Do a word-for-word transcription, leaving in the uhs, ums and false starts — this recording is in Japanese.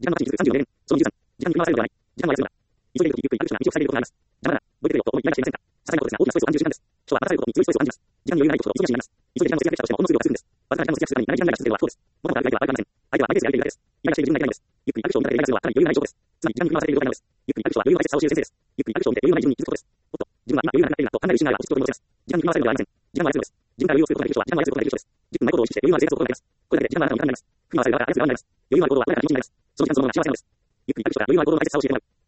時間のマッチに数さんじゅうよねん、そのにじゅうさん、時間に振り回されるのではない。時間の割合するのだ。急いでいるとき、ゆっくりアクションが短くされることがあります。邪魔だな。覚えてくれよと思い言わなきゃいけませんか。些細なことですが、大きなストレスを感じる時間です。人は待たされることに強いストレスを感じます。時間に余裕がないことと忙しくなります。急いで時間を節約したとしてもほんの数秒が過ぎるんです。わずかな時間の節約するために長い時間が続けるのは不幸です。物事が相手は相手はありません。相手は相手ですやりとりだけです。イライラしている自分がいけないのです。ゆっくりアクションを見たてイライラするのはかなり余裕がない証拠です。つまり時間に振り回される状態なのです。ゆっくりアクションは余裕の大切さを知る先生です。ゆっくりアクションを見て余裕がない自分に気づくことです。おっと、自分は今余裕がなくなっているなと考える自信があれば落ち着くことに戻せます。時間に振り回されるのではありません。時間を操るのです。自分から余裕を作ることができる人は時間を操ることができる人です。じゅっぷんないことを意識して余裕のある生活を心がけます。これだけで時間のあなたの味方になります。振り回される側から操る側になります。余裕のある行動はこれから気持ちになります。その時間そのまま幸せなのです。ゆっくりアクションから余裕のある行動の大切さを教えてもらう。